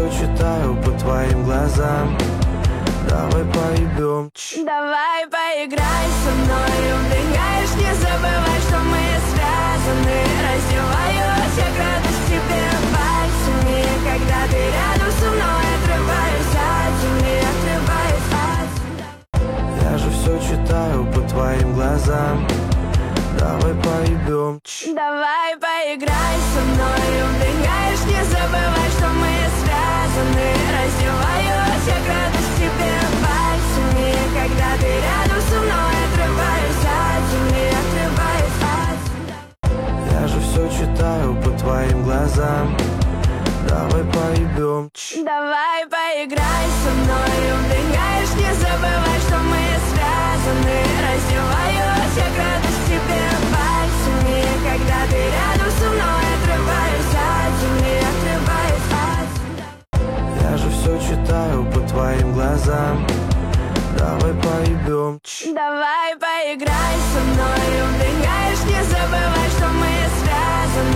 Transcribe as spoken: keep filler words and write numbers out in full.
все читаю по твоим глазам. Давай поебем. Давай поиграй со мной. Убегаешь, не забывай, что мы связаны. Раздеваюсь, я крадусь к тебе пальцами. Когда ты рядом со мной, отрываюсь от земли, отрываюсь от земли. Я же все читаю по твоим глазам. Давай поебем. Давай поиграй со мной. Убегаешь, не забывай, что мы связаны. Раздеваюсь, я крадусь к тебе пальцами. Когда ты рядом со мной, отрываюсь от земли, отрываюсь от земли. Я же все читаю по твоим глазам. Давай поебем. Давай поиграй со мной. Убегаешь, не забывай, что мы связаны. Раздеваюсь, я крадусь к тебе пальцами. Когда ты рядом со мной, отрываюсь от земли, отрываюсь от земли. Я же все читаю по твоим глазам. Давай поебем. Давай поиграй со мной.